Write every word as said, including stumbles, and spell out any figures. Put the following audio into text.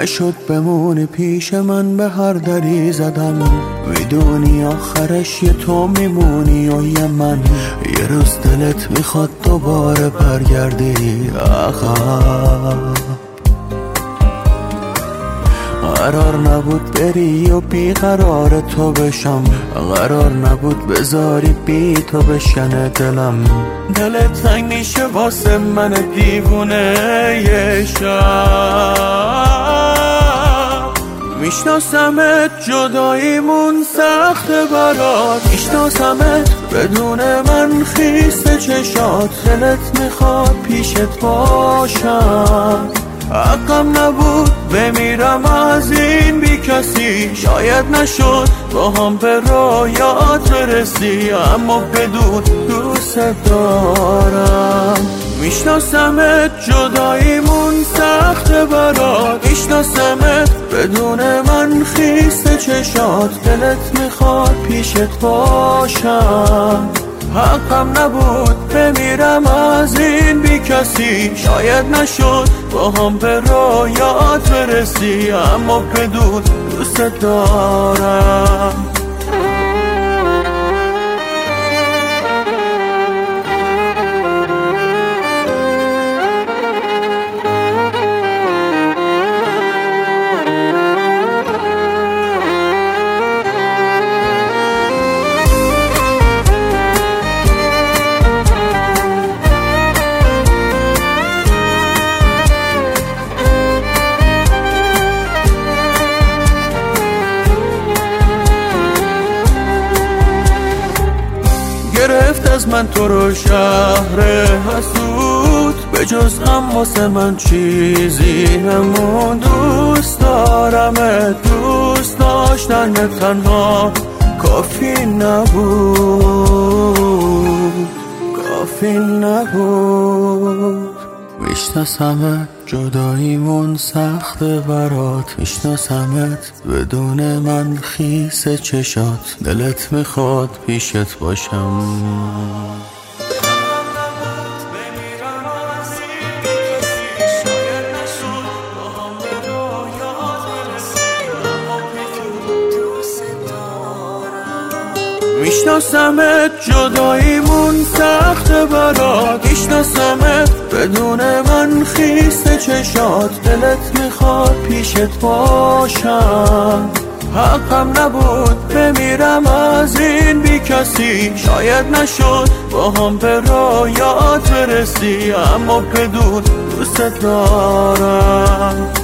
نشد بمونی پیش من، به هر دری زدم میدونی آخرش یه تو میمونی و یه من. یه روز دلت میخواد دوباره برگردی عقب، قرار نبود بری و بیقرار تو بشم، قرار نبود بذاری بی تو بشکنه دلم. دلت تنگ میشه واسه من دیوونه یه شب، میشناسمت جداییمون سخته برات، میشناسمت بدون من خیسه چشات. دلت میخواد پیشت باشم، حقم نبود بمیرم از این بی کسی. شاید نشد با هم به رویات برسی، اما بدون دوست دارم. میشناسمت جداییمون سخته برات، میشناسمت بدون من خیسه چشات. دلت میخواد پیشت باشم، حقم نبود بمیرم از این بی کسی. شاید نشد با هم به رویات برسی، اما بدون دوست دارم. گرفت از من تو رو شهر حسود، به جز غم واسه من چیزی نمون. دوست دارم دوست داشتن تنها کافی نبود، کافی نبود. میشناسمت جداییمون سخته برات، میشناسمت بدون من خیسه چشات. دلت میخواد پیشت باشم، میشناسمت جداییمون سخته برات، میشناسمت بدون من خیسه چشات. دلت میخواد پیشت باشم، حقم نبود بمیرم از این بی کسی. شاید نشد با هم به رویات برسی، اما بدون دوست دارم.